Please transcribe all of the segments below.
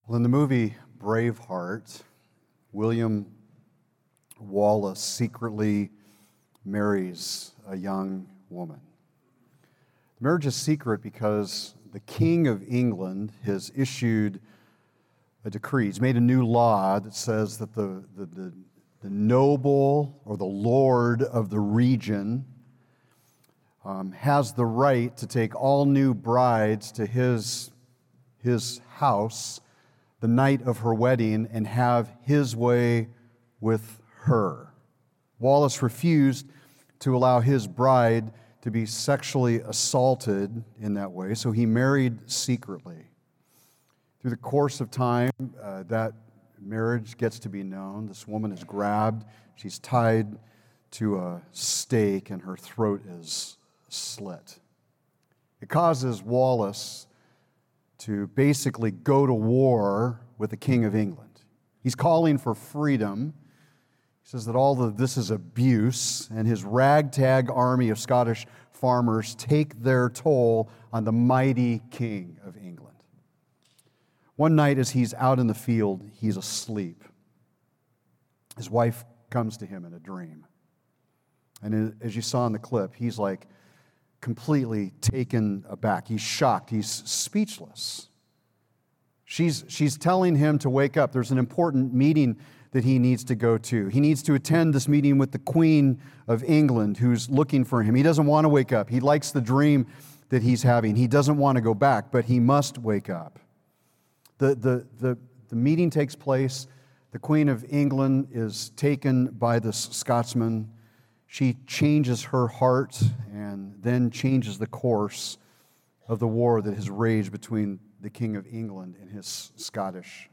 Well, in the movie Braveheart, William Wallace secretly marries a young woman. The marriage is secret because the King of England has issued a decree. He's made a new law that says that the noble or the lord of the region has the right to take all new brides to his house the night of her wedding and have his way with her. Wallace refused to allow his bride to be sexually assaulted in that way, so he married secretly. Through the course of time, that marriage gets to be known. This woman is grabbed, she's tied to a stake, and her throat is slit. It causes Wallace to basically go to war with the King of England. He's calling for freedom. He says that all of this is abuse, and his ragtag army of Scottish farmers take their toll on the mighty King of England. One night as he's out in the field, he's asleep. His wife comes to him in a dream. And as you saw in the clip, he's like completely taken aback. He's shocked. He's speechless. She's telling him to wake up. There's an important meeting that he needs to go to. He needs to attend this meeting with the Queen of England who's looking for him. He doesn't want to wake up. He likes the dream that he's having. He doesn't want to go back, but he must wake up. The meeting takes place. The Queen of England is taken by this Scotsman. She changes her heart and then changes the course of the war that has raged between the King of England and his Scottish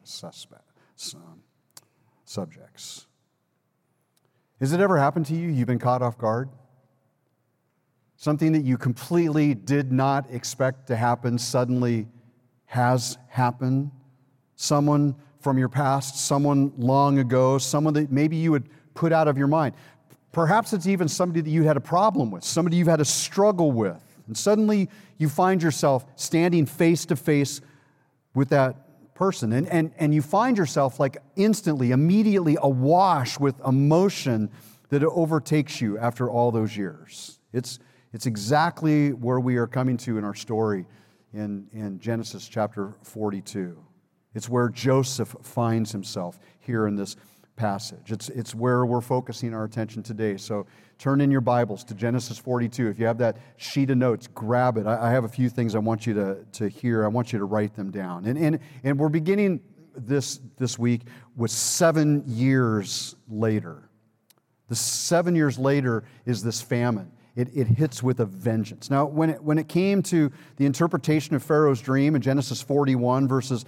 subjects. Has it ever happened to you? You've been caught off guard? Something that you completely did not expect to happen suddenly has happened. Someone from your past, someone long ago, someone that maybe you had put out of your mind. Perhaps it's even somebody that you had a problem with, somebody you've had a struggle with. And suddenly you find yourself standing face to face with that person. And you find yourself like instantly, immediately awash with emotion that overtakes you after all those years. It's exactly where we are coming to in our story in Genesis chapter 42. It's where Joseph finds himself here in this passage. It's where we're focusing our attention today. So turn in your Bibles to Genesis 42. If you have that sheet of notes, grab it. I have a few things I want you to hear. I want you to write them down. And we're beginning this week with 7 years later. The 7 years later is this famine. It hits with a vengeance. Now, when it came to the interpretation of Pharaoh's dream in Genesis 41, verses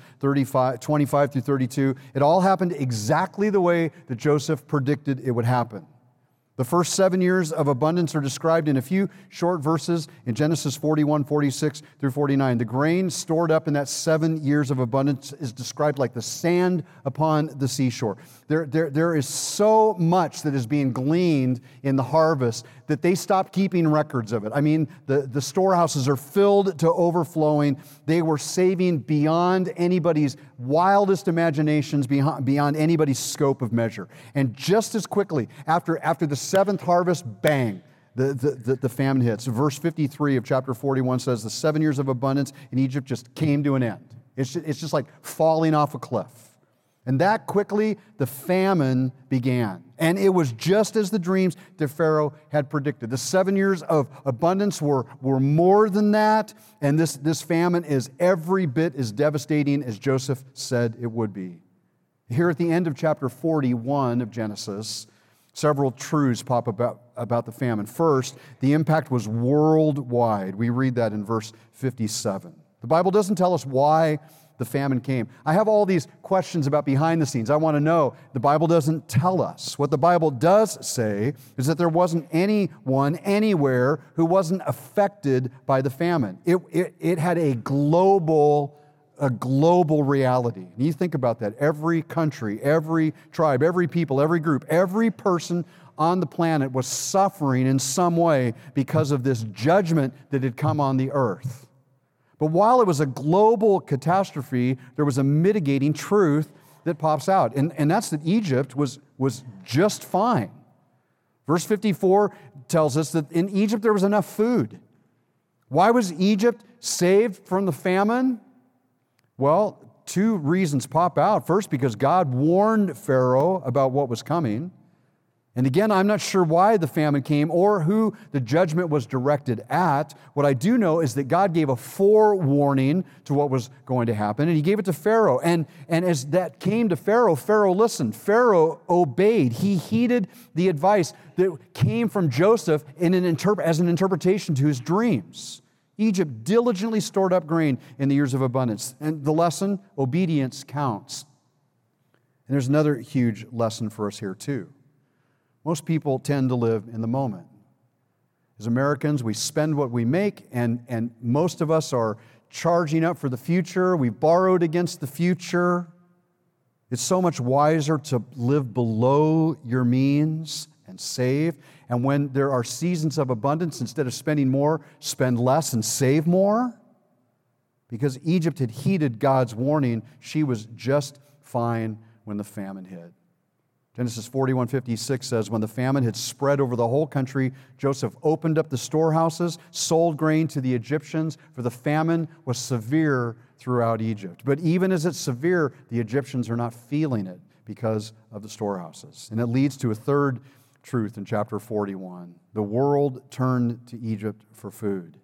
25 through 32, it all happened exactly the way that Joseph predicted it would happen. The first 7 years of abundance are described in a few short verses in Genesis 41, 46 through 49. The grain stored up in that 7 years of abundance is described like the sand upon the seashore. There is so much that is being gleaned in the harvest that they stopped keeping records of it. I mean, the storehouses are filled to overflowing. They were saving beyond anybody's wildest imaginations, beyond anybody's scope of measure. And just as quickly, after the seventh harvest, bang, the famine hits. Verse 53 of chapter 41 says, the 7 years of abundance in Egypt just came to an end. It's just like falling off a cliff. And that quickly, the famine began. And it was just as the dreams that Pharaoh had predicted. The 7 years of abundance were more than that. And this famine is every bit as devastating as Joseph said it would be. Here at the end of chapter 41 of Genesis, several truths pop about the famine. First, the impact was worldwide. We read that in verse 57. The Bible doesn't tell us why the famine came. I have all these questions about behind the scenes. I want to know. The Bible doesn't tell us. What the Bible does say is that there wasn't anyone anywhere who wasn't affected by the famine. It had a global reality. And you think about that. Every country, every tribe, every people, every group, every person on the planet was suffering in some way because of this judgment that had come on the earth. But while it was a global catastrophe, there was a mitigating truth that pops out, and that's that Egypt was just fine. Verse 54 tells us that in Egypt there was enough food. Why was Egypt saved from the famine? Well, two reasons pop out. First, because God warned Pharaoh about what was coming. And again, I'm not sure why the famine came or who the judgment was directed at. What I do know is that God gave a forewarning to what was going to happen, and He gave it to Pharaoh. And as that came to Pharaoh, Pharaoh listened. Pharaoh obeyed. He heeded the advice that came from Joseph as an interpretation to his dreams. Egypt diligently stored up grain in the years of abundance. And the lesson, obedience counts. And there's another huge lesson for us here too. Most people tend to live in the moment. As Americans, we spend what we make, and most of us are charging up for the future. We've borrowed against the future. It's so much wiser to live below your means and save. And when there are seasons of abundance, instead of spending more, spend less and save more. Because Egypt had heeded God's warning, she was just fine when the famine hit. Genesis 41:56 says, when the famine had spread over the whole country, Joseph opened up the storehouses, sold grain to the Egyptians, for the famine was severe throughout Egypt. But even as it's severe, the Egyptians are not feeling it because of the storehouses. And it leads to a third truth in chapter 41. The world turned to Egypt for food.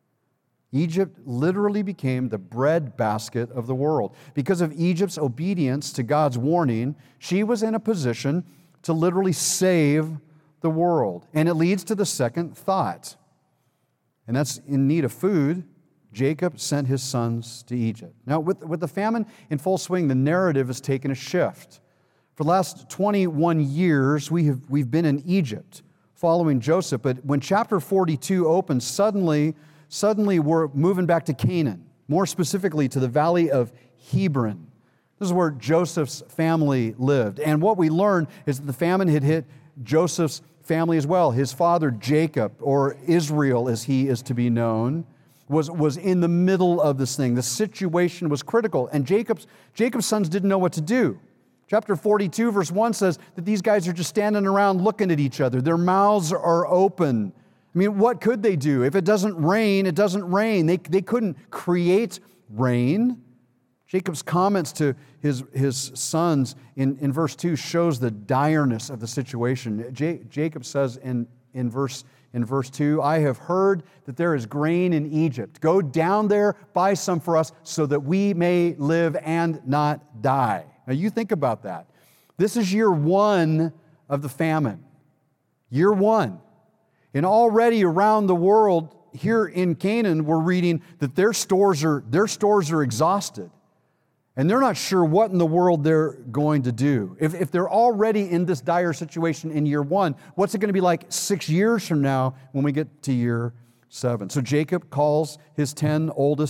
Egypt literally became the breadbasket of the world. Because of Egypt's obedience to God's warning, she was in a position to literally save the world. And it leads to the second thought. And that's in need of food, Jacob sent his sons to Egypt. Now, with the famine in full swing, the narrative has taken a shift. For the last 21 years, we've been in Egypt following Joseph. But when chapter 42 opens, suddenly we're moving back to Canaan, more specifically to the valley of Hebron. This is where Joseph's family lived. And what we learn is that the famine had hit Joseph's family as well. His father Jacob, or Israel as he is to be known, was in the middle of this thing. The situation was critical, and Jacob's sons didn't know what to do. Chapter 42, verse 1 says that these guys are just standing around looking at each other. Their mouths are open. I mean, what could they do? If it doesn't rain, it doesn't rain. They couldn't create rain. Jacob's comments to his sons in verse 2 shows the direness of the situation. Jacob says in verse 2, I have heard that there is grain in Egypt. Go down there, buy some for us so that we may live and not die. Now you think about that. This is year one of the famine. Year one. And already around the world, here in Canaan, we're reading that their stores are exhausted. And they're not sure what in the world they're going to do. If they're already in this dire situation in year one, what's it going to be like 6 years from now when we get to year 7? So Jacob calls his 10 older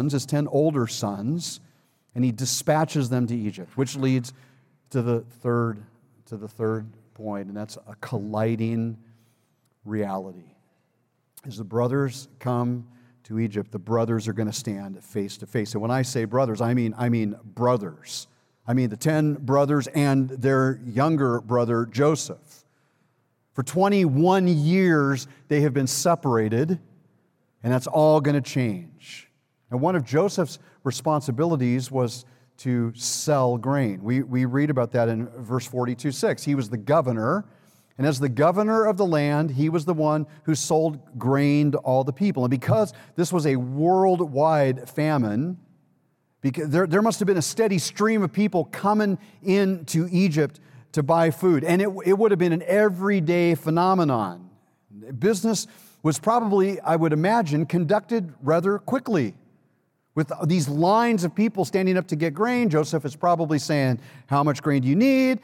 sons, and he dispatches them to Egypt, which leads to the third point, and that's a colliding reality. As the brothers come to Egypt, the brothers are going to stand face to face. And when I say brothers, I mean brothers. I mean the 10 brothers and their younger brother Joseph. For 21 years, they have been separated, and that's all going to change. And one of Joseph's responsibilities was to sell grain. We read about that in verse 42:6. He was the governor, and as the governor of the land, he was the one who sold grain to all the people. And because this was a worldwide famine, because there must have been a steady stream of people coming into Egypt to buy food. And it would have been an everyday phenomenon. Business was probably, I would imagine, conducted rather quickly. With these lines of people standing up to get grain, Joseph is probably saying, how much grain do you need?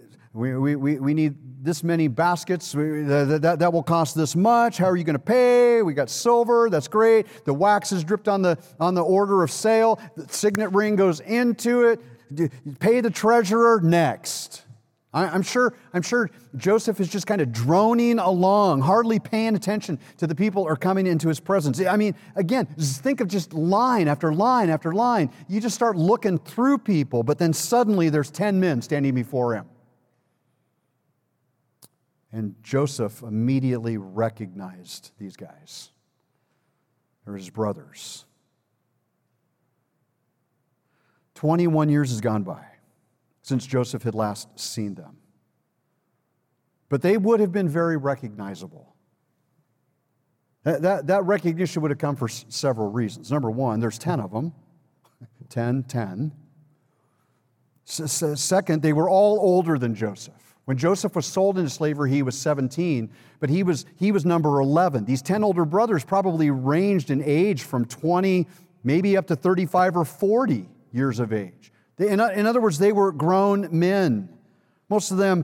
We need this many baskets. That will cost this much. How are you going to pay? We got silver. That's great. The wax is dripped on the order of sale. The signet ring goes into it. Pay the treasurer next. I'm sure Joseph is just kind of droning along, hardly paying attention to the people who are coming into his presence. I mean, again, think of just line after line after line. You just start looking through people, but then suddenly there's 10 men standing before him. And Joseph immediately recognized these guys. They're his brothers. 21 years has gone by since Joseph had last seen them. But they would have been very recognizable. That recognition would have come for several reasons. Number one, there's 10 of them. 10. Second, they were all older than Joseph. When Joseph was sold into slavery, he was 17, but he was number 11. These 10 older brothers probably ranged in age from 20, maybe up to 35 or 40 years of age. In other words, they were grown men. Most of them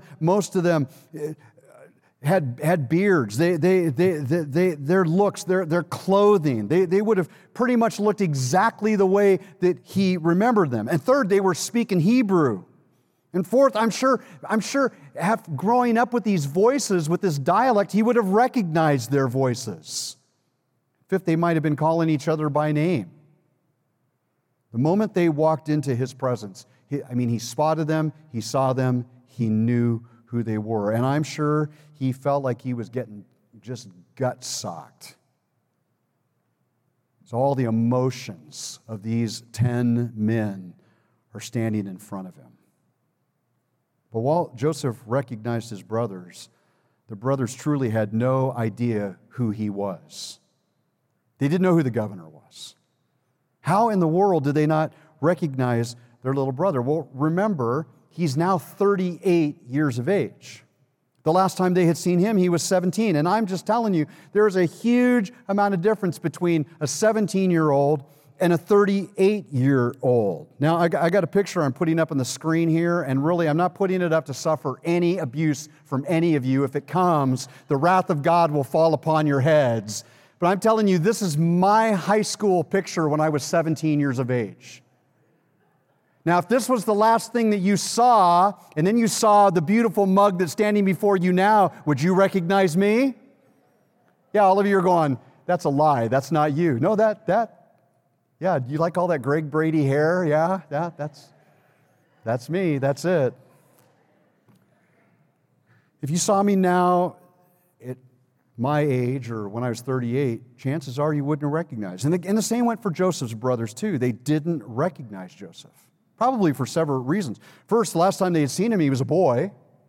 had beards. Their looks, their clothing, they would have pretty much looked exactly the way that he remembered them. And third, they were speaking Hebrew. And fourth, I'm sure, growing up with these voices, with this dialect, he would have recognized their voices. Fifth, they might have been calling each other by name. The moment they walked into his presence, he spotted them, he saw them, he knew who they were. And I'm sure he felt like he was getting just gut-socked. So all the emotions of these 10 men are standing in front of him. But while Joseph recognized his brothers, the brothers truly had no idea who he was. They didn't know who the governor was. How in the world did they not recognize their little brother? Well, remember, he's now 38 years of age. The last time they had seen him, he was 17. And I'm just telling you, there's a huge amount of difference between a 17-year-old and a 38-year-old. Now, I got a picture I'm putting up on the screen here, and really, I'm not putting it up to suffer any abuse from any of you. If it comes, the wrath of God will fall upon your heads. But I'm telling you, this is my high school picture when I was 17 years of age. Now, if this was the last thing that you saw, and then you saw the beautiful mug that's standing before you now, would you recognize me? Yeah, all of you are going, that's a lie. That's not you. No, yeah, do you like all that Greg Brady hair? Yeah, that's me. That's it. If you saw me now at my age or when I was 38, chances are you wouldn't have recognized. And the same went for Joseph's brothers too. They didn't recognize Joseph, probably for several reasons. First, the last time they had seen him, he was a boy.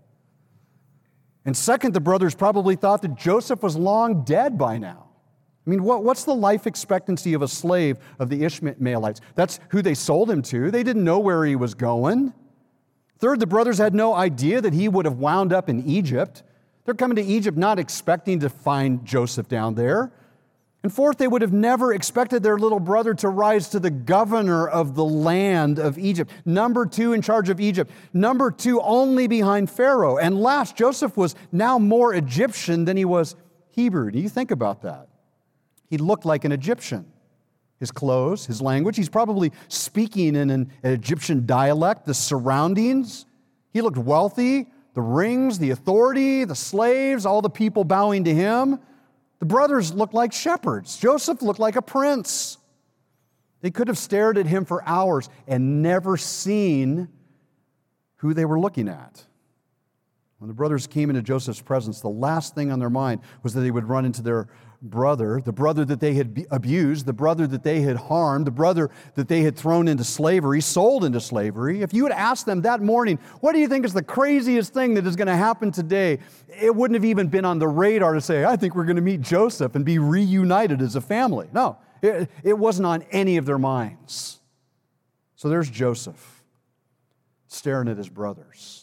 And second, the brothers probably thought that Joseph was long dead by now. I mean, what's the life expectancy of a slave of the Ishmaelites? That's who they sold him to. They didn't know where he was going. Third, the brothers had no idea that he would have wound up in Egypt. They're coming to Egypt not expecting to find Joseph down there. And fourth, they would have never expected their little brother to rise to the governor of the land of Egypt. Number 2 in charge of Egypt. Number 2 only behind Pharaoh. And last, Joseph was now more Egyptian than he was Hebrew. Do you think about that? He looked like an Egyptian. His clothes, his language, he's probably speaking in an Egyptian dialect, the surroundings. He looked wealthy, the rings, the authority, the slaves, all the people bowing to him. The brothers looked like shepherds. Joseph looked like a prince. They could have stared at him for hours and never seen who they were looking at. When the brothers came into Joseph's presence, the last thing on their mind was that they would run into their brother, the brother that they had abused, the brother that they had harmed, the brother that they had thrown into slavery, sold into slavery. If you had asked them that morning, what do you think is the craziest thing that is going to happen today? It wouldn't have even been on the radar to say, I think we're going to meet Joseph and be reunited as a family. No, it wasn't on any of their minds. So there's Joseph staring at his brothers,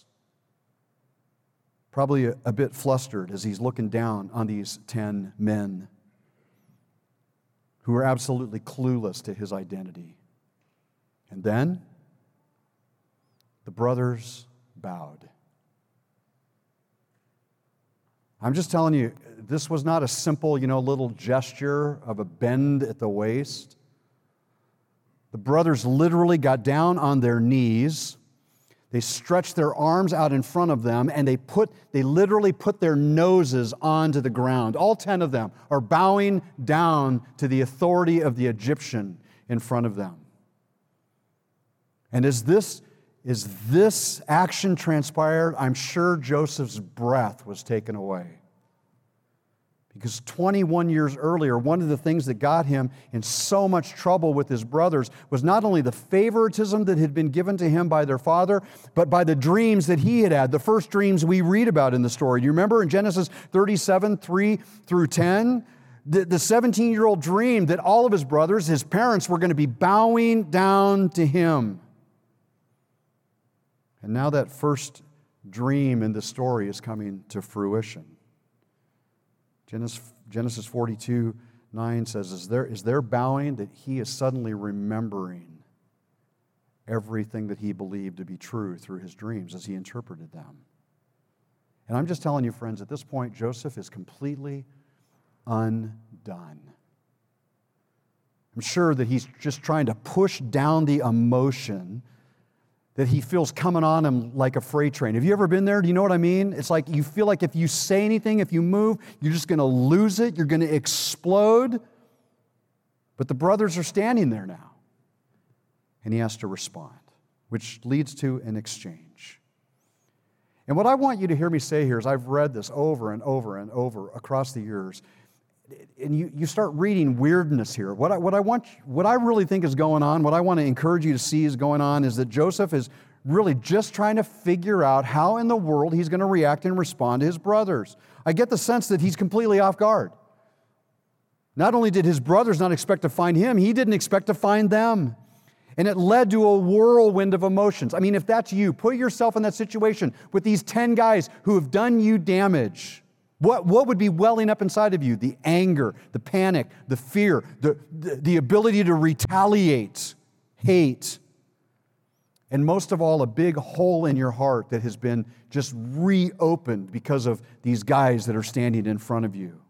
probably a bit flustered as he's looking down on these 10 men who are absolutely clueless to his identity. And then the brothers bowed. I'm just telling you, this was not a simple, little gesture of a bend at the waist. The brothers literally got down on their knees. They stretch their arms out in front of them, and they literally put their noses onto the ground. All 10 of them are bowing down to the authority of the Egyptian in front of them. And as this action transpired, I'm sure Joseph's breath was taken away. Because 21 years earlier, one of the things that got him in so much trouble with his brothers was not only the favoritism that had been given to him by their father, but by the dreams that he had, the first dreams we read about in the story. Do you remember in Genesis 37, 3 through 10? The 17-year-old dreamed that all of his brothers, his parents, were going to be bowing down to him. And now that first dream in the story is coming to fruition. Genesis 42:9 says, is there bowing that he is suddenly remembering everything that he believed to be true through his dreams as he interpreted them. And I'm just telling you, friends, at this point, Joseph is completely undone. I'm sure that he's just trying to push down the emotion that he feels coming on him like a freight train. Have you ever been there? Do you know what I mean? It's like you feel like if you say anything, if you move, you're just going to lose it. You're going to explode. But the brothers are standing there now. And he has to respond, which leads to an exchange. And what I want you to hear me say here is I've read this over and over and over across the years. And you start reading weirdness here. What I really think is going on, what I want to encourage you to see is going on, is that Joseph is really just trying to figure out how in the world he's going to react and respond to his brothers. I get the sense that he's completely off guard. Not only did his brothers not expect to find him, he didn't expect to find them. And it led to a whirlwind of emotions. I mean, if that's you, put yourself in that situation with these 10 guys who have done you damage. What would be welling up inside of you? The anger, the panic, the fear, the ability to retaliate, hate, and most of all, a big hole in your heart that has been just reopened because of these guys that are standing in front of you.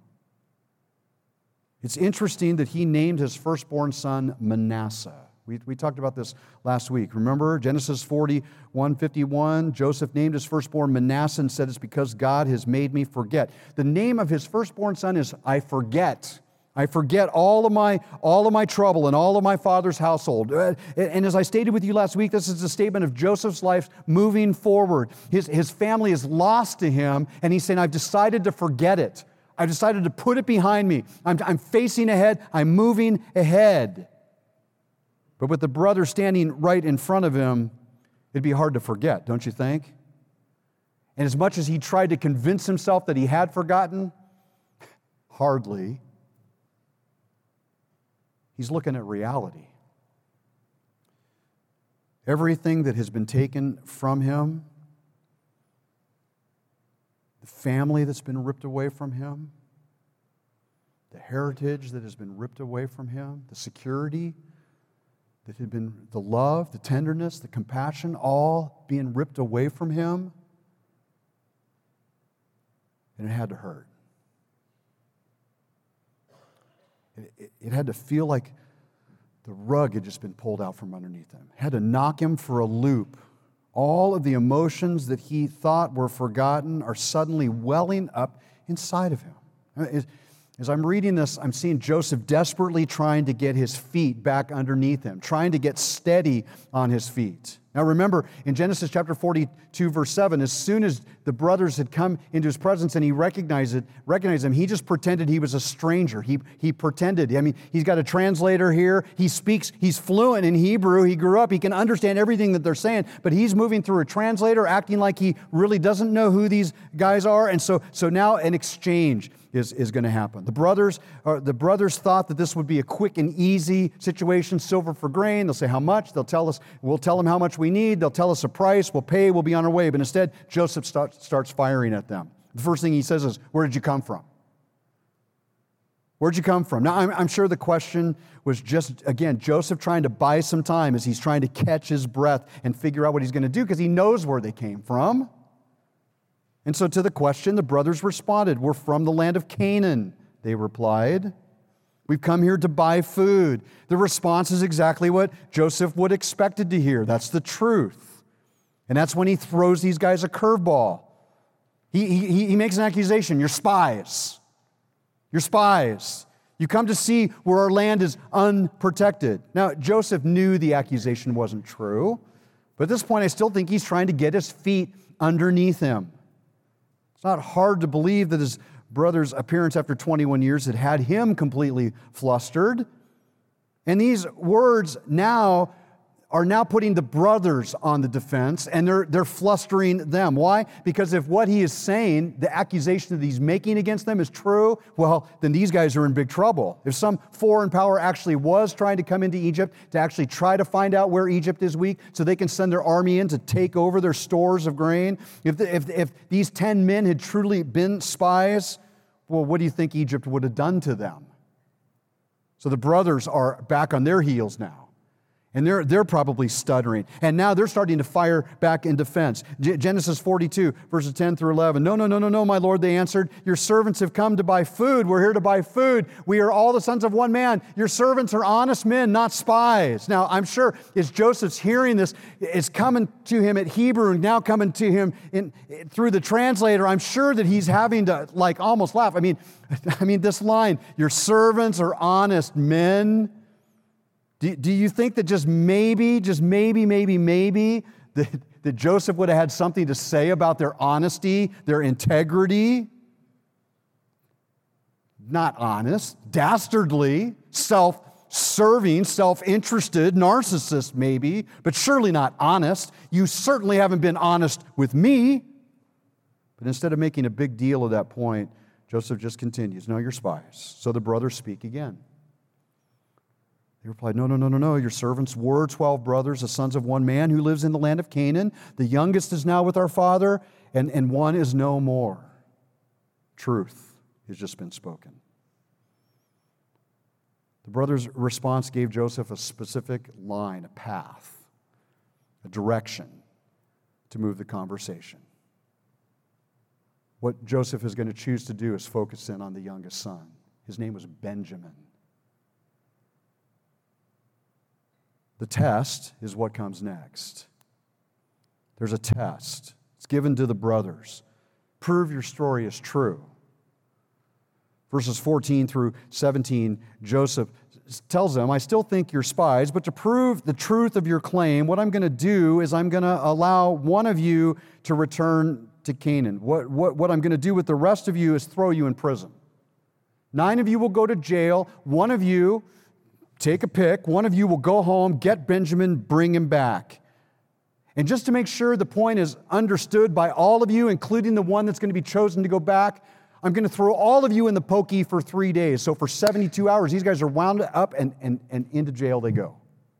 It's interesting that he named his firstborn son Manasseh. We talked about this last week. Remember Genesis 41:51? Joseph named his firstborn Manasseh and said, it's because God has made me forget. The name of his firstborn son is I forget. I forget all of my trouble and all of my father's household. And as I stated with you last week, this is a statement of Joseph's life moving forward. His family is lost to him, and he's saying, I've decided to forget it. I've decided to put it behind me. I'm facing ahead. I'm moving ahead. But with the brother standing right in front of him, it'd be hard to forget, don't you think? And as much as he tried to convince himself that he had forgotten, hardly. He's looking at reality. Everything that has been taken from him, the family that's been ripped away from him, the heritage that has been ripped away from him, the security that had been, the love, the tenderness, the compassion, all being ripped away from him. And it had to hurt. It had to feel like the rug had just been pulled out from underneath him. It had to knock him for a loop. All of the emotions that he thought were forgotten are suddenly welling up inside of him. As I'm reading this, I'm seeing Joseph desperately trying to get his feet back underneath him, trying to get steady on his feet. Now remember, in Genesis chapter 42, verse 7, as soon as the brothers had come into his presence and he recognized them, he just pretended he was a stranger. He pretended. I mean, he's got a translator here. He speaks, he's fluent in Hebrew. He grew up. He can understand everything that they're saying, but he's moving through a translator, acting like he really doesn't know who these guys are. And so now an exchange is going to happen. The brothers thought that this would be a quick and easy situation, silver for grain. They'll say how much. They'll tell us, we'll tell them how much we need. They'll tell us a price. We'll pay. We'll be on our way. But instead, Joseph starts firing at them. The first thing he says is, where did you come from? Where'd you come from? Now, I'm sure the question was just, again, Joseph trying to buy some time as he's trying to catch his breath and figure out what he's going to do because he knows where they came from. And so to the question, the brothers responded, we're from the land of Canaan, they replied. We've come here to buy food. The response is exactly what Joseph would have expected to hear. That's the truth. And that's when he throws these guys a curveball. He makes an accusation. You're spies. You're spies. You come to see where our land is unprotected. Now, Joseph knew the accusation wasn't true, but at this point, I still think he's trying to get his feet underneath him. It's not hard to believe that his brother's appearance after 21 years had him completely flustered. And these words are now putting the brothers on the defense, and they're flustering them. Why? Because if what he is saying, the accusation that he's making against them is true, well, then these guys are in big trouble. If some foreign power actually was trying to come into Egypt to actually try to find out where Egypt is weak so they can send their army in to take over their stores of grain, if these 10 men had truly been spies, well, what do you think Egypt would have done to them? So the brothers are back on their heels now. And they're probably stuttering. And now they're starting to fire back in defense. Genesis 42, verses 10 through 11. No, my Lord, they answered. Your servants have come to buy food. We're here to buy food. We are all the sons of one man. Your servants are honest men, not spies. Now, I'm sure as Joseph's hearing this, it's coming to him at Hebrew and now coming to him through the translator. I'm sure that he's having to almost laugh. I mean, this line, your servants are honest men. Do you think that just maybe, that Joseph would have had something to say about their honesty, their integrity? Not honest, dastardly, self-serving, self-interested, narcissist maybe, but surely not honest. You certainly haven't been honest with me. But instead of making a big deal of that point, Joseph just continues, no, you're spies. So the brothers speak again. They replied, no. Your servants were 12 brothers, the sons of one man who lives in the land of Canaan. The youngest is now with our father, and one is no more. Truth has just been spoken. The brothers' response gave Joseph a specific line, a path, a direction to move the conversation. What Joseph is going to choose to do is focus in on the youngest son. His name was Benjamin. The test is what comes next. There's a test. It's given to the brothers. Prove your story is true. Verses 14 through 17, Joseph tells them, I still think you're spies, but to prove the truth of your claim, what I'm going to do is I'm going to allow one of you to return to Canaan. What I'm going to do with the rest of you is throw you in prison. 9 of you will go to jail. One of you, take a pick. One of you will go home, get Benjamin, bring him back. And just to make sure the point is understood by all of you, including the one that's going to be chosen to go back, I'm going to throw all of you in the pokey for 3 days. So for 72 hours, these guys are wound up and into jail they go.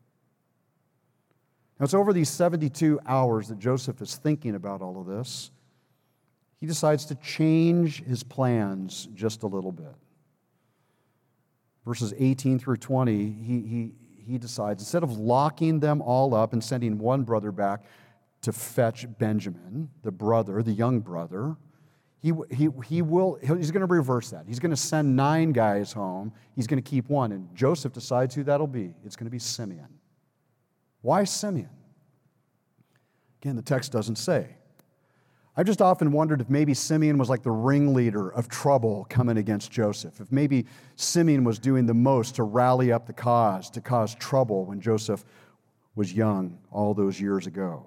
Now it's over these 72 hours that Joseph is thinking about all of this. He decides to change his plans just a little bit. Verses 18 through 20, he decides, instead of locking them all up and sending one brother back to fetch Benjamin, the young brother, he's going to reverse that. He's going to send 9 guys home. He's going to keep one. And Joseph decides who that'll be. It's going to be Simeon. Why Simeon? Again, the text doesn't say. I've just often wondered if maybe Simeon was like the ringleader of trouble coming against Joseph. If maybe Simeon was doing the most to rally up the cause, to cause trouble when Joseph was young all those years ago.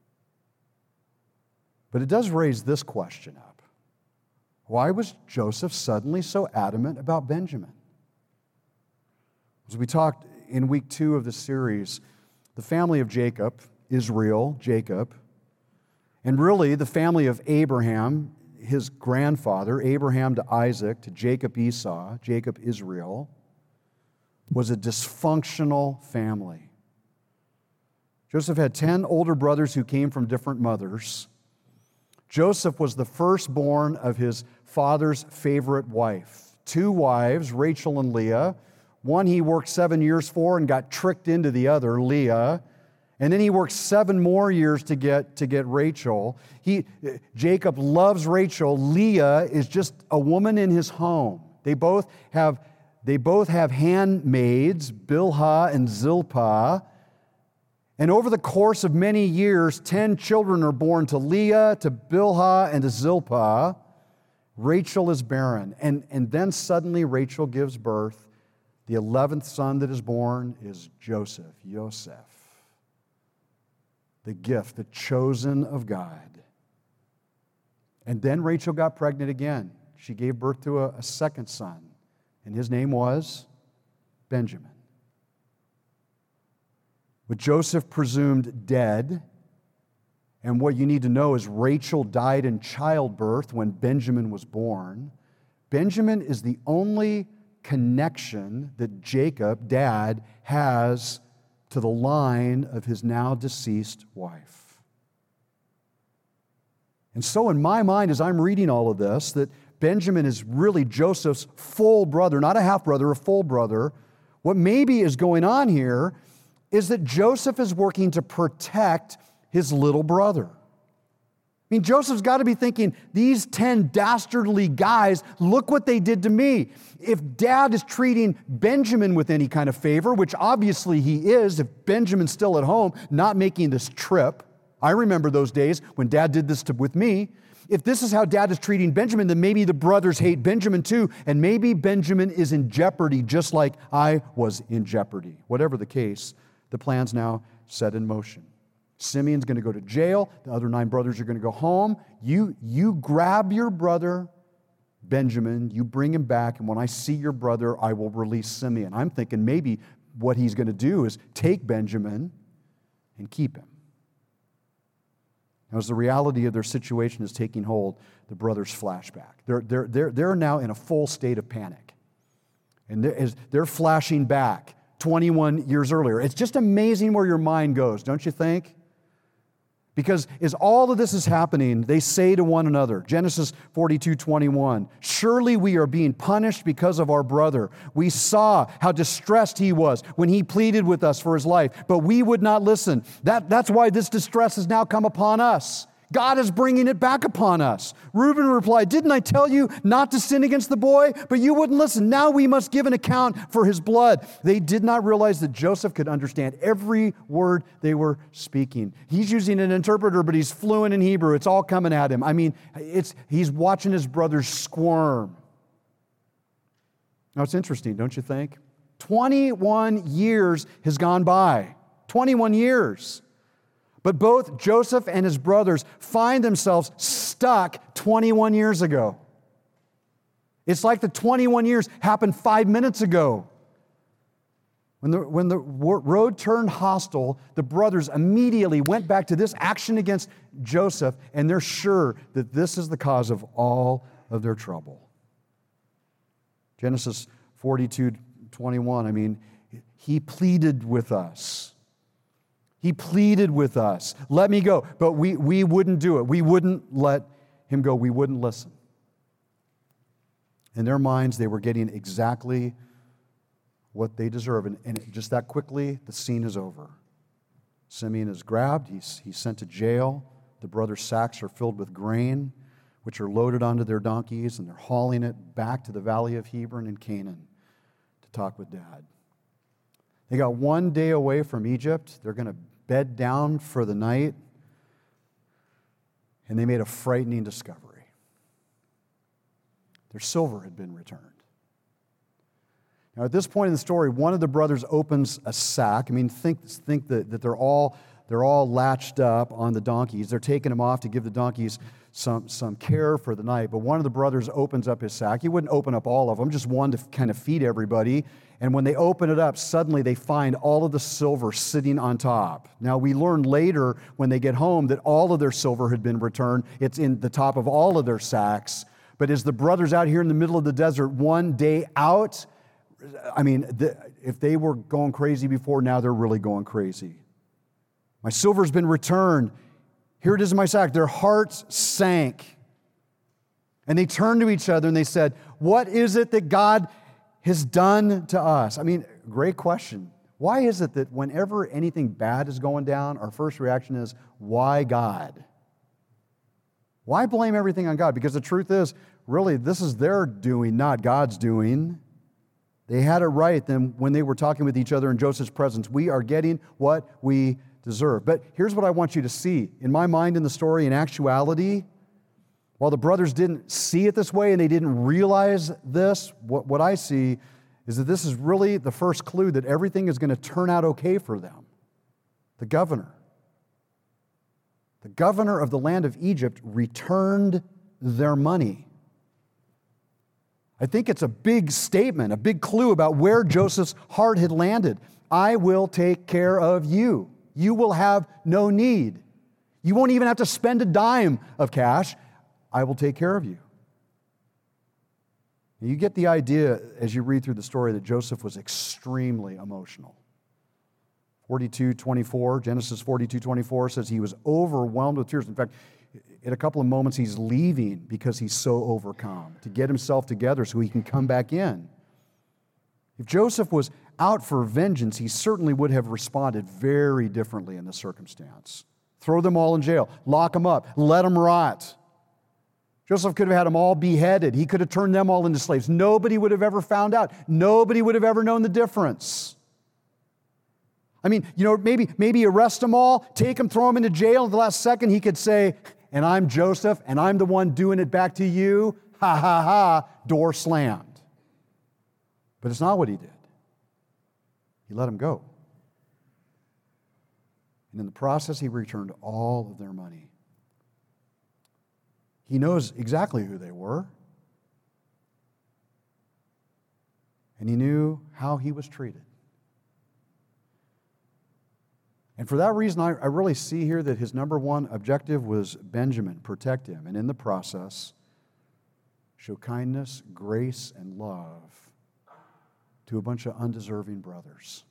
But it does raise this question up. Why was Joseph suddenly so adamant about Benjamin? As we talked in week 2 of the series, the family of Jacob, Israel, Jacob, and really the family of Abraham, his grandfather, Abraham to Isaac, to Jacob Esau, Jacob Israel, was a dysfunctional family. Joseph had 10 older brothers who came from different mothers. Joseph was the firstborn of his father's favorite wife. 2 wives, Rachel and Leah. One he worked 7 years for and got tricked into the other, Leah. And then he worked 7 more years to get Rachel. Jacob loves Rachel. Leah is just a woman in his home. They both have handmaids, Bilhah and Zilpah. And over the course of many years, 10 children are born to Leah, to Bilhah, and to Zilpah. Rachel is barren. And then suddenly Rachel gives birth. The 11th son that is born is Joseph, Yosef. The gift, the chosen of God. And then Rachel got pregnant again. She gave birth to a second son, and his name was Benjamin. With Joseph presumed dead, and what you need to know is Rachel died in childbirth when Benjamin was born. Benjamin is the only connection that Jacob, dad, has to the line of his now deceased wife. And so in my mind, as I'm reading all of this, that Benjamin is really Joseph's full brother, not a half-brother, a full brother. What maybe is going on here is that Joseph is working to protect his little brother. I mean, Joseph's got to be thinking, these 10 dastardly guys, look what they did to me. If dad is treating Benjamin with any kind of favor, which obviously he is, if Benjamin's still at home, not making this trip. I remember those days when dad did this with me. If this is how dad is treating Benjamin, then maybe the brothers hate Benjamin too, and maybe Benjamin is in jeopardy just like I was in jeopardy. Whatever the case, the plan's now set in motion. Simeon's going to go to jail. The other 9 brothers are going to go home. You grab your brother, Benjamin, you bring him back, and when I see your brother, I will release Simeon. I'm thinking maybe what he's going to do is take Benjamin and keep him. Now, as the reality of their situation is taking hold, the brothers flash back. They're now in a full state of panic. And they're flashing back 21 years earlier. It's just amazing where your mind goes, don't you think? Because as all of this is happening, they say to one another, Genesis 42:21, surely we are being punished because of our brother. We saw how distressed he was when he pleaded with us for his life, but we would not listen. That's why this distress has now come upon us. God is bringing it back upon us. Reuben replied, didn't I tell you not to sin against the boy? But you wouldn't listen. Now we must give an account for his blood. They did not realize that Joseph could understand every word they were speaking. He's using an interpreter, but he's fluent in Hebrew. It's all coming at him. I mean, he's watching his brothers squirm. Now, it's interesting, don't you think? 21 years has gone by. 21 years. But both Joseph and his brothers find themselves stuck 21 years ago. It's like the 21 years happened 5 minutes ago. When the road turned hostile, the brothers immediately went back to this action against Joseph, and they're sure that this is the cause of all of their trouble. Genesis 42:21, I mean, he pleaded with us. He pleaded with us, let me go. But we wouldn't do it. We wouldn't let him go. We wouldn't listen. In their minds, they were getting exactly what they deserve. And just that quickly, the scene is over. Simeon is grabbed. He's sent to jail. The brothers' sacks are filled with grain, which are loaded onto their donkeys, and they're hauling it back to the valley of Hebron in Canaan to talk with Dad. They got 1 day away from Egypt. They're going to bed down for the night, and they made a frightening discovery. Their silver had been returned. Now, at this point in the story, one of the brothers opens a sack. I mean, think that they're all latched up on the donkeys. They're taking them off to give the donkeys some care for the night. But one of the brothers opens up his sack. He wouldn't open up all of them, just one to kind of feed everybody. And when they open it up, suddenly they find all of the silver sitting on top. Now, we learn later when they get home that all of their silver had been returned. It's in the top of all of their sacks. But as the brothers out here in the middle of the desert, 1 day out, I mean, if they were going crazy before, now they're really going crazy. My silver's been returned. Here it is in my sack. Their hearts sank. And they turned to each other and they said, what is it that God has done to us? I mean, great question. Why is it that whenever anything bad is going down, our first reaction is, why God? Why blame everything on God? Because the truth is, really, this is their doing, not God's doing. They had it right then when they were talking with each other in Joseph's presence. We are getting what we deserve. But here's what I want you to see. In my mind, in the story, in actuality, while the brothers didn't see it this way and they didn't realize this, what I see is that this is really the first clue that everything is going to turn out okay for them. The governor of the land of Egypt returned their money. I think it's a big statement, a big clue about where Joseph's heart had landed. I will take care of you. You will have no need. You won't even have to spend a dime of cash. I will take care of you. You get the idea as you read through the story that Joseph was extremely emotional. 42:24, Genesis 42:24 says he was overwhelmed with tears. In fact, in a couple of moments he's leaving because he's so overcome to get himself together so he can come back in. If Joseph was out for vengeance, he certainly would have responded very differently in this circumstance. Throw them all in jail, lock them up, let them rot. Joseph could have had them all beheaded. He could have turned them all into slaves. Nobody would have ever found out. Nobody would have ever known the difference. I mean, maybe arrest them all, take them, throw them into jail. At the last second, he could say, and I'm Joseph, and I'm the one doing it back to you. Ha, ha, ha, door slammed. But it's not what he did. He let them go. And in the process, he returned all of their money. He knows exactly who they were. And he knew how he was treated. And for that reason, I really see here that his number one objective was Benjamin, protect him, and in the process, show kindness, grace, and love to a bunch of undeserving brothers.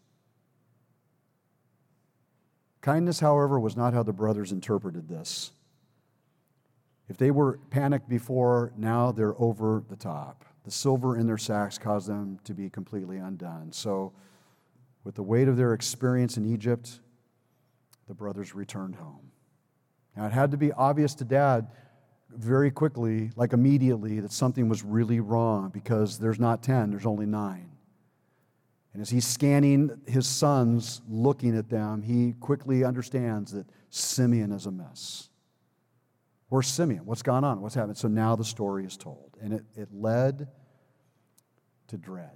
Kindness, however, was not how the brothers interpreted this. If they were panicked before, now they're over the top. The silver in their sacks caused them to be completely undone. So, with the weight of their experience in Egypt, the brothers returned home. Now, it had to be obvious to Dad very quickly, like immediately, that something was really wrong because there's not 10, there's only 9. And as he's scanning his sons, looking at them, he quickly understands that Simeon is amiss. Where's Simeon? What's gone on? What's happened? So now the story is told. And it led to dread.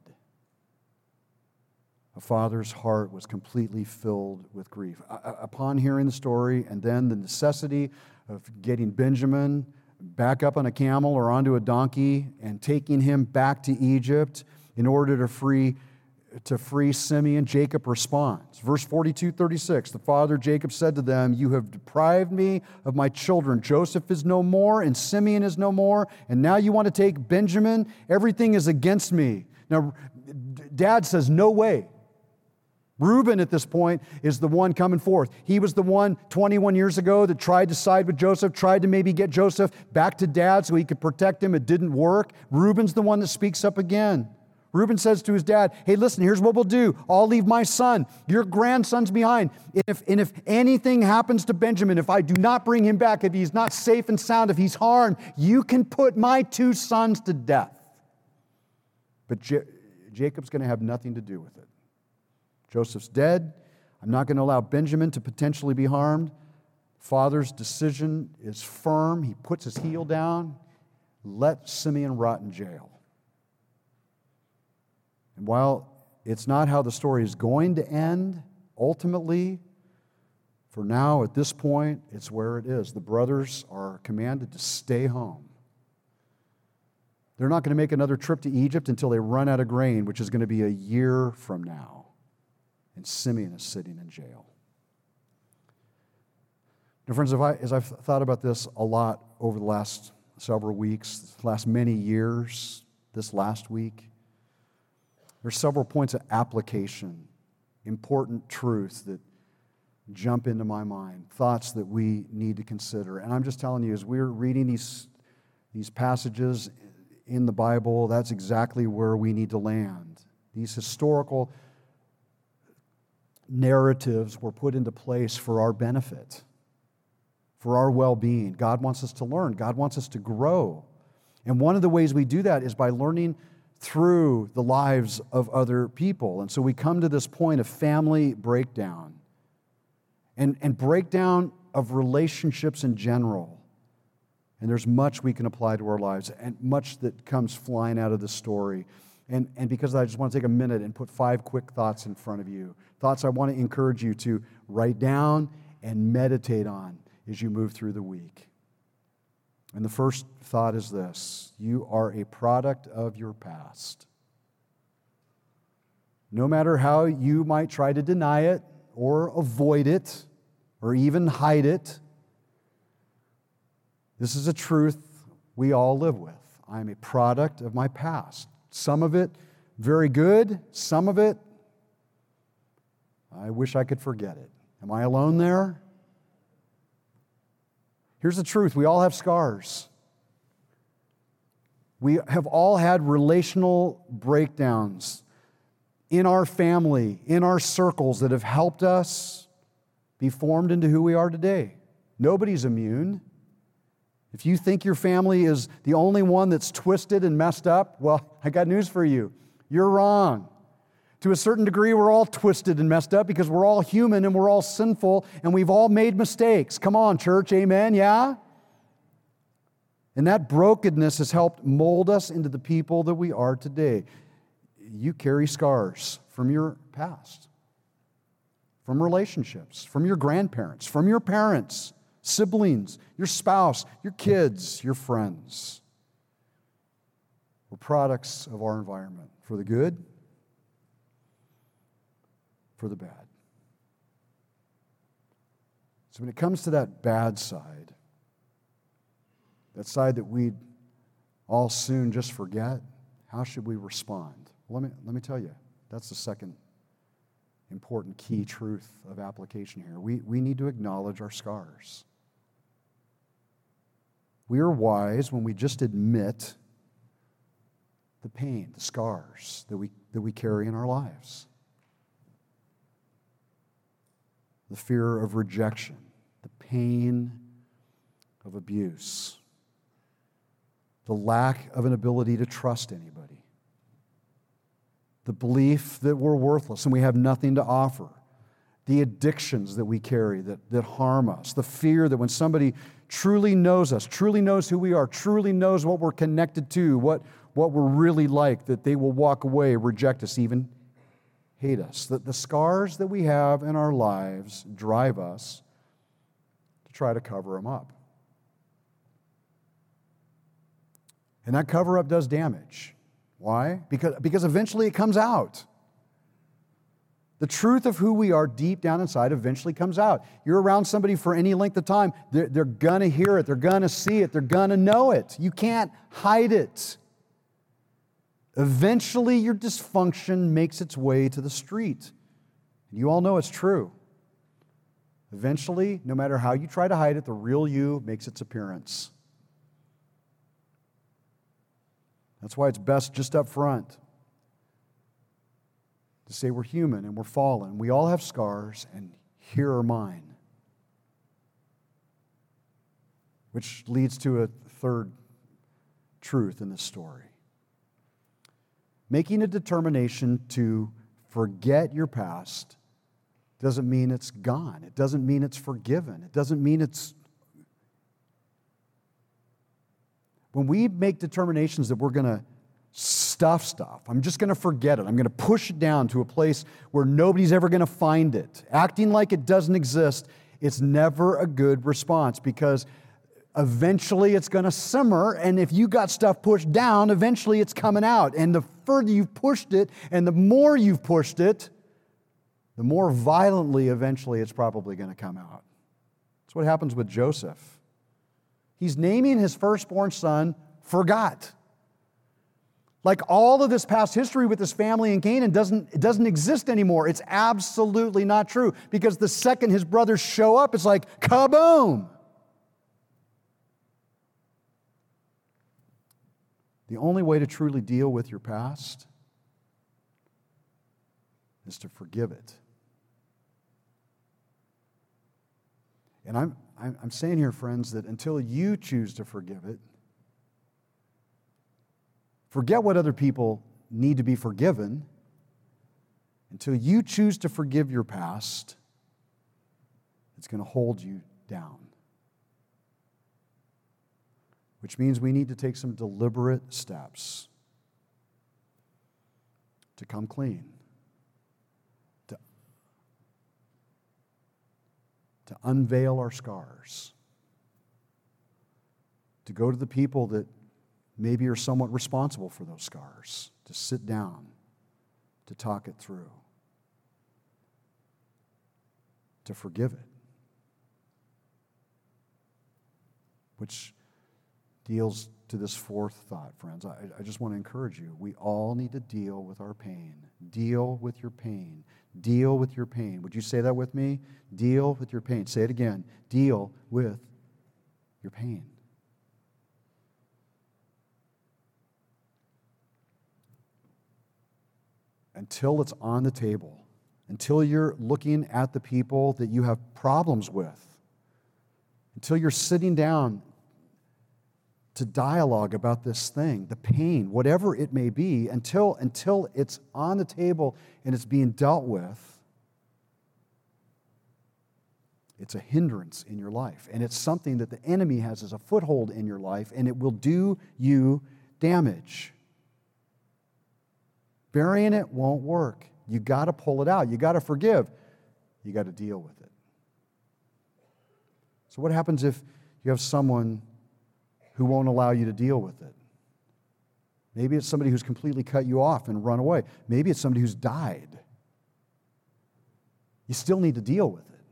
A father's heart was completely filled with grief. Upon hearing the story and then the necessity of getting Benjamin back up on a camel or onto a donkey and taking him back to Egypt in order to free Simeon, Jacob responds. Verse 42:36, the father Jacob said to them, you have deprived me of my children. Joseph is no more and Simeon is no more, and now you want to take Benjamin? Everything is against me. Now, Dad says, no way. Reuben at this point is the one coming forth. He was the one 21 years ago that tried to side with Joseph, tried to maybe get Joseph back to Dad so he could protect him. It didn't work. Reuben's the one that speaks up again. Reuben says to his dad, hey, listen, here's what we'll do. I'll leave my son. Your grandson's behind. If anything happens to Benjamin, if I do not bring him back, if he's not safe and sound, if he's harmed, you can put my 2 sons to death. But Jacob's going to have nothing to do with it. Joseph's dead. I'm not going to allow Benjamin to potentially be harmed. Father's decision is firm. He puts his heel down. Let Simeon rot in jail. And while it's not how the story is going to end, ultimately, for now, at this point, it's where it is. The brothers are commanded to stay home. They're not going to make another trip to Egypt until they run out of grain, which is going to be a year from now. And Simeon is sitting in jail. Now, friends, as I've thought about this a lot over the last several weeks, last many years, this last week, there's several points of application, important truths that jump into my mind, thoughts that we need to consider. And I'm just telling you, as we're reading these passages in the Bible, that's exactly where we need to land. These historical narratives were put into place for our benefit, for our well-being. God wants us to learn. God wants us to grow. And one of the ways we do that is by learning through the lives of other people. And so we come to this point of family breakdown. and breakdown of relationships in general. And there's much we can apply to our lives and much that comes flying out of this story. And because I just want to take a minute and put 5 quick thoughts in front of you. Thoughts I want to encourage you to write down and meditate on as you move through the week. And the first thought is this: you are a product of your past. No matter how you might try to deny it or avoid it or even hide it, this is a truth we all live with. I am a product of my past. Some of it very good, some of it, I wish I could forget it. Am I alone there? Here's the truth: we all have scars. We have all had relational breakdowns in our family, in our circles, that have helped us be formed into who we are today. Nobody's immune. If you think your family is the only one that's twisted and messed up, well, I got news for you. You're wrong. To a certain degree, we're all twisted and messed up because we're all human and we're all sinful and we've all made mistakes. Come on, church, amen, yeah? And that brokenness has helped mold us into the people that we are today. You carry scars from your past, from relationships, from your grandparents, from your parents, siblings, your spouse, your kids, your friends. We're products of our environment, for the good, for the bad. So when it comes to that bad side, that side that we'd all soon just forget, how should we respond? Well, let me tell you, that's the second important key truth of application here. We need to acknowledge our scars. We are wise when we just admit the pain, the scars that we carry in our lives. The fear of rejection, the pain of abuse, the lack of an ability to trust anybody, the belief that we're worthless and we have nothing to offer, the addictions that we carry that harm us, the fear that when somebody truly knows us, truly knows who we are, truly knows what we're connected to, what we're really like, that they will walk away, reject us, even hate us. That the scars that we have in our lives drive us to try to cover them up. And that cover-up does damage. Why? Because eventually it comes out. The truth of who we are deep down inside eventually comes out. You're around somebody for any length of time, they're going to hear it, they're going to see it, they're going to know it. You can't hide it. Eventually your dysfunction makes its way to the street. You all know it's true. Eventually, no matter how you try to hide it, the real you makes its appearance. That's why it's best just up front to say we're human and we're fallen. We all have scars, and here are mine. Which leads to a third truth in this story. Making a determination to forget your past doesn't mean it's gone. It doesn't mean it's forgiven. It doesn't mean it's... When we make determinations that we're going to stuff stuff, I'm just going to forget it, I'm going to push it down to a place where nobody's ever going to find it, acting like it doesn't exist, it's never a good response, because eventually it's going to simmer, and if you got stuff pushed down, eventually it's coming out. And the further you've pushed it and the more you've pushed it, the more violently eventually it's probably going to come out. That's what happens with Joseph. He's naming his firstborn son Forgot. Like all of this past history with his family in Canaan doesn't exist anymore. It's absolutely not true, because the second his brothers show up, it's like kaboom. The only way to truly deal with your past is to forgive it. And I'm saying here, friends, that until you choose to forgive it, forget what other people need to be forgiven. Until you choose to forgive your past, that's going to hold you down. Which means we need to take some deliberate steps to come clean, to unveil our scars, to go to the people that maybe are somewhat responsible for those scars, to sit down, to talk it through, to forgive it. Which deals to this fourth thought, friends. I just want to encourage you. We all need to deal with our pain. Deal with your pain. Deal with your pain. Would you say that with me? Deal with your pain. Say it again. Deal with your pain. Until it's on the table, until you're looking at the people that you have problems with, until you're sitting down to dialogue about this thing, the pain, whatever it may be, until it's on the table and it's being dealt with, it's a hindrance in your life. And it's something that the enemy has as a foothold in your life, and it will do you damage. Burying it won't work. You got to pull it out. You got to forgive. You got to deal with it. So what happens if you have someone who won't allow you to deal with it? Maybe it's somebody who's completely cut you off and run away. Maybe it's somebody who's died. You still need to deal with it.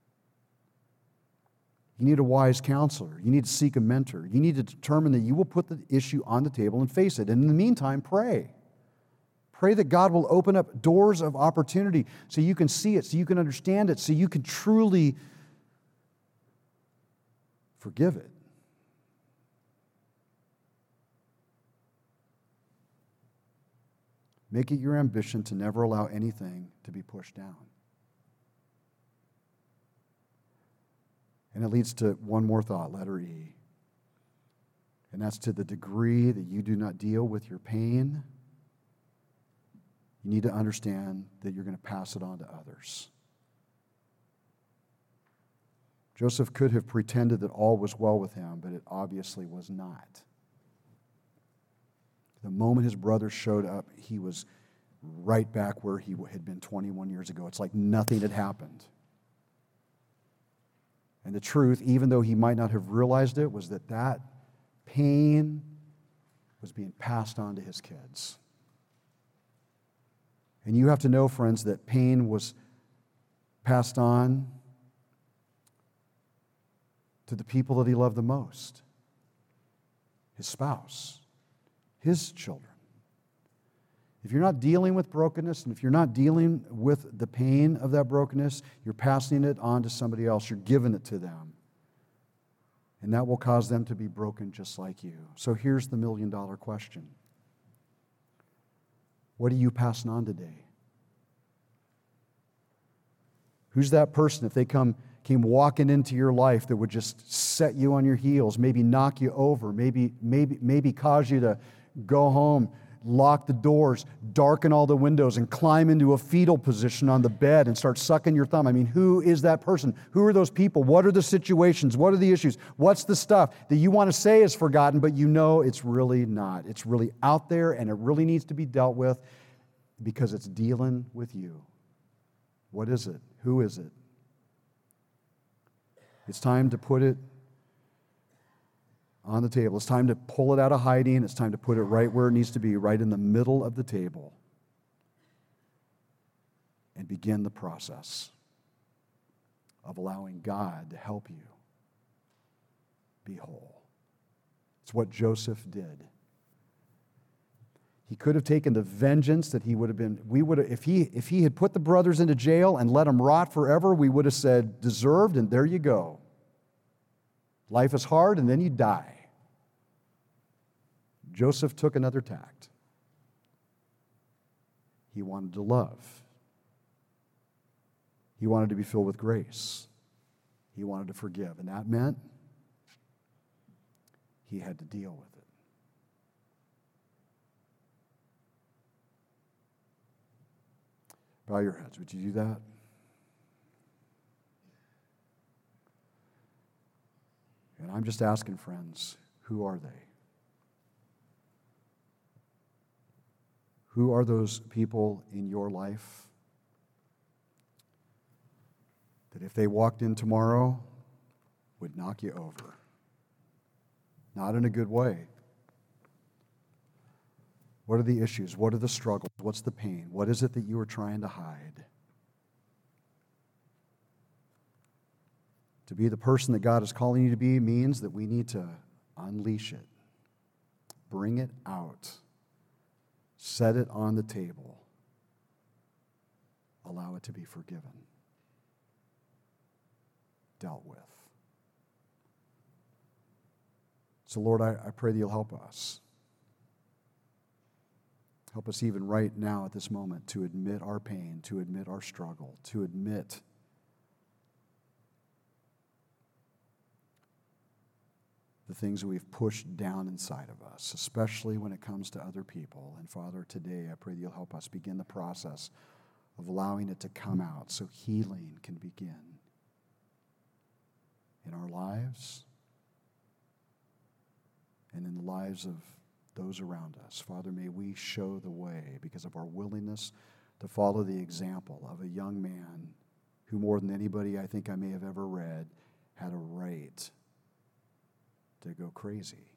You need a wise counselor. You need to seek a mentor. You need to determine that you will put the issue on the table and face it. And in the meantime, pray. Pray that God will open up doors of opportunity so you can see it, so you can understand it, so you can truly forgive it. Make it your ambition to never allow anything to be pushed down. And it leads to one more thought, letter E. And that's to the degree that you do not deal with your pain, you need to understand that you're going to pass it on to others. Joseph could have pretended that all was well with him, but it obviously was not. The moment his brothers showed up, he was right back where he had been 21 years ago. It's like nothing had happened. And the truth, even though he might not have realized it, was that that pain was being passed on to his kids. And you have to know, friends, that pain was passed on to the people that he loved the most. His spouse, his children. If you're not dealing with brokenness, and if you're not dealing with the pain of that brokenness, you're passing it on to somebody else. You're giving it to them. And that will cause them to be broken just like you. So here's the million-dollar question. What are you passing on today? Who's that person, if they came walking into your life, that would just set you on your heels, maybe knock you over, maybe cause you to go home, lock the doors, darken all the windows, and climb into a fetal position on the bed and start sucking your thumb? I mean, who is that person? Who are those people? What are the situations? What are the issues? What's the stuff that you want to say is forgotten, but you know it's really not? It's really out there, and it really needs to be dealt with because it's dealing with you. What is it? Who is it? It's time to put it on the table. It's time to pull it out of hiding. It's time to put it right where it needs to be, right in the middle of the table, and begin the process of allowing God to help you be whole. It's what Joseph did. He could have taken the vengeance that he would have been, if he had put the brothers into jail and let them rot forever, we would have said, deserved, and there you go. Life is hard, and then you die. Joseph took another tact. He wanted to love. He wanted to be filled with grace. He wanted to forgive, and that meant he had to deal with it. Bow your heads. Would you do that? And I'm just asking, friends, who are they? Who are those people in your life that if they walked in tomorrow would knock you over? Not in a good way. What are the issues? What are the struggles? What's the pain? What is it that you are trying to hide? To be the person that God is calling you to be means that we need to unleash it, bring it out, set it on the table, allow it to be forgiven, dealt with. So, Lord, I pray that you'll help us. Help us even right now at this moment to admit our pain, to admit our struggle, to admit the things that we've pushed down inside of us, especially when it comes to other people. And Father, today I pray that you'll help us begin the process of allowing it to come out so healing can begin in our lives and in the lives of those around us. Father, may we show the way because of our willingness to follow the example of a young man who, more than anybody I think I may have ever read, had a right to go crazy,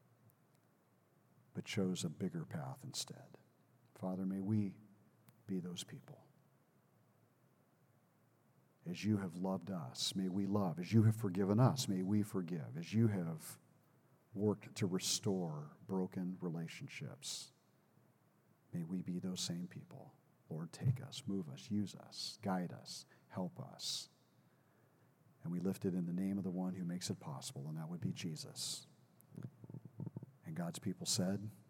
but chose a bigger path instead. Father, may we be those people. As you have loved us, may we love. As you have forgiven us, may we forgive. As you have worked to restore broken relationships, may we be those same people. Lord, take us, move us, use us, guide us, help us. And we lift it in the name of the one who makes it possible, and that would be Jesus. And God's people said,